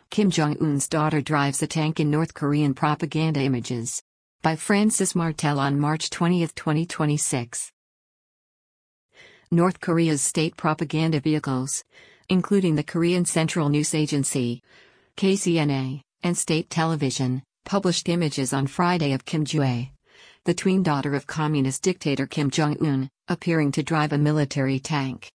Kim Jong-un's daughter drives a tank in North Korean propaganda images. By Francis Martel on March 20, 2026. North Korea's state propaganda vehicles, including the Korean Central News Agency, KCNA, and state television, published images on Friday of Kim Ju-ae, the twin daughter of communist dictator Kim Jong-un, appearing to drive a military tank.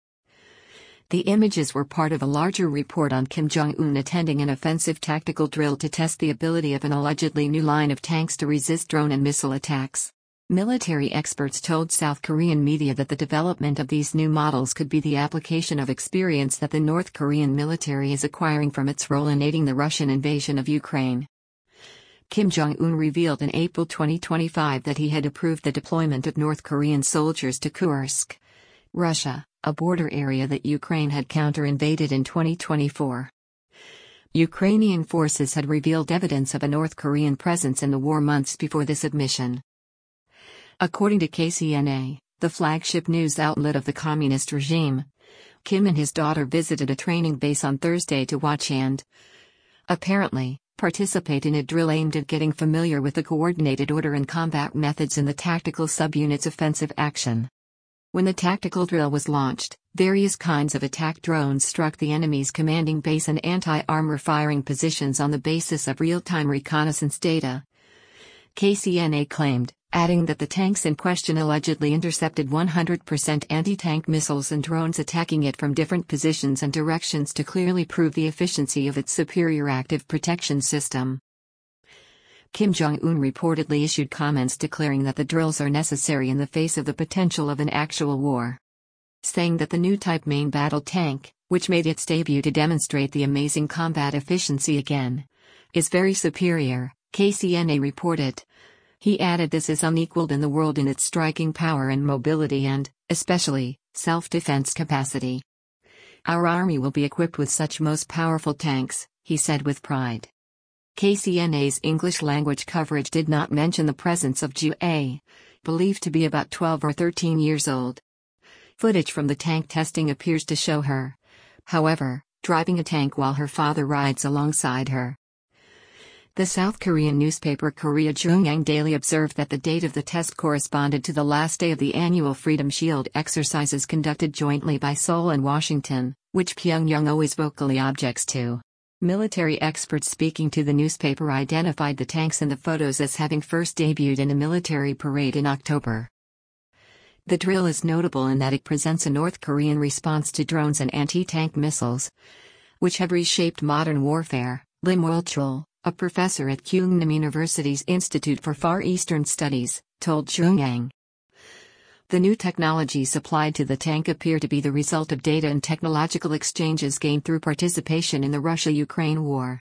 The images were part of a larger report on Kim Jong-un attending an offensive tactical drill to test the ability of an allegedly new line of tanks to resist drone and missile attacks. Military experts told South Korean media that the development of these new models could be the application of experience that the North Korean military is acquiring from its role in aiding the Russian invasion of Ukraine. Kim Jong-un revealed in April 2025 that he had approved the deployment of North Korean soldiers to Kursk, Russia, a border area that Ukraine had counter-invaded in 2024. Ukrainian forces had revealed evidence of a North Korean presence in the war months before this admission. According to KCNA, the flagship news outlet of the communist regime, Kim and his daughter visited a training base on Thursday to watch and, apparently, participate in a drill aimed at getting familiar with the coordinated order and combat methods in the tactical subunit's offensive action. When the tactical drill was launched, various kinds of attack drones struck the enemy's commanding base and anti-armor firing positions on the basis of real-time reconnaissance data, KCNA claimed, adding that the tanks in question allegedly intercepted 100% anti-tank missiles and drones attacking it from different positions and directions to clearly prove the efficiency of its superior active protection system. Kim Jong-un reportedly issued comments declaring that the drills are necessary in the face of the potential of an actual war, saying that the new type main battle tank, which made its debut to demonstrate the amazing combat efficiency again, is very superior, KCNA reported. He added this is unequaled in the world in its striking power and mobility and, especially, self-defense capacity. Our army will be equipped with such most powerful tanks, he said with pride. KCNA's English-language coverage did not mention the presence of Ju-ae, believed to be about 12 or 13 years old. Footage from the tank testing appears to show her, however, driving a tank while her father rides alongside her. The South Korean newspaper Korea Jungang Daily observed that the date of the test corresponded to the last day of the annual Freedom Shield exercises conducted jointly by Seoul and Washington, which Pyongyang always vocally objects to. Military experts speaking to the newspaper identified the tanks in the photos as having first debuted in a military parade in October. The drill is notable in that it presents a North Korean response to drones and anti-tank missiles, which have reshaped modern warfare, Lim Wol-chul, a professor at Kyungnam University's Institute for Far Eastern Studies, told Jungang. The new technologies supplied to the tank appear to be the result of data and technological exchanges gained through participation in the Russia-Ukraine war.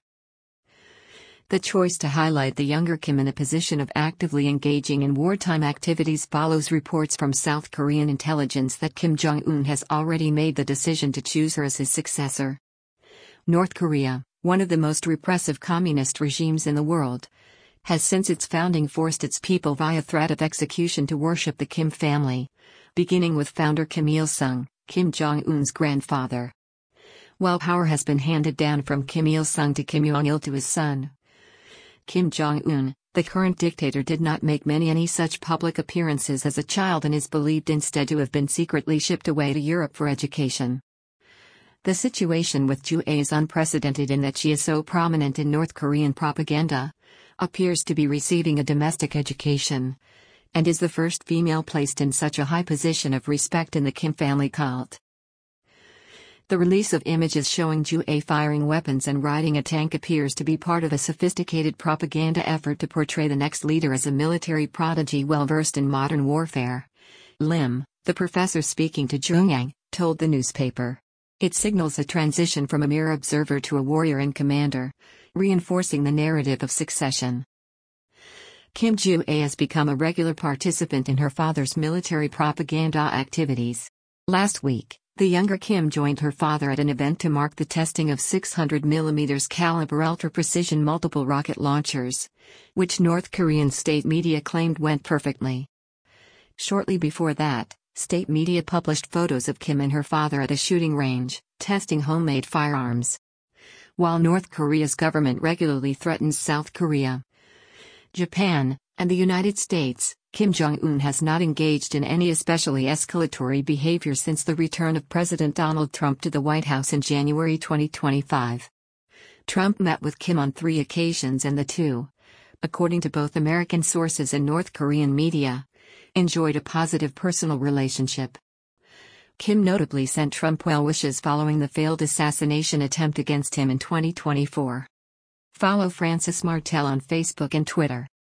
The choice to highlight the younger Kim in a position of actively engaging in wartime activities follows reports from South Korean intelligence that Kim Jong-un has already made the decision to choose her as his successor. North Korea, one of the most repressive communist regimes in the world, has since its founding forced its people via threat of execution to worship the Kim family, beginning with founder Kim Il-sung, Kim Jong-un's grandfather. While power has been handed down from Kim Il-sung to Kim Jong-il to his son, Kim Jong-un, the current dictator did not make any such public appearances as a child and is believed instead to have been secretly shipped away to Europe for education. The situation with Ju-ae is unprecedented in that she is so prominent in North Korean propaganda, appears to be receiving a domestic education, and is the first female placed in such a high position of respect in the Kim family cult. The release of images showing Ju-ae firing weapons and riding a tank appears to be part of a sophisticated propaganda effort to portray the next leader as a military prodigy well-versed in modern warfare. Lim, the professor speaking to Jungang, told the newspaper. It signals a transition from a mere observer to a warrior and commander, reinforcing the narrative of succession. Kim Ju-ae has become a regular participant in her father's military propaganda activities. Last week, the younger Kim joined her father at an event to mark the testing of 600mm caliber ultra-precision multiple rocket launchers, which North Korean state media claimed went perfectly. Shortly before that, state media published photos of Kim and her father at a shooting range, testing homemade firearms. while North Korea's government regularly threatens South Korea. Japan, and the United States, Kim Jong-un has not engaged in any especially escalatory behavior since the return of President Donald Trump to the White House in January 2025. Trump met with Kim on 3 occasions and the two, according to both American sources and North Korean media, enjoyed a positive personal relationship. Kim notably sent Trump well wishes following the failed assassination attempt against him in 2024. Follow Francis Martel on Facebook and Twitter.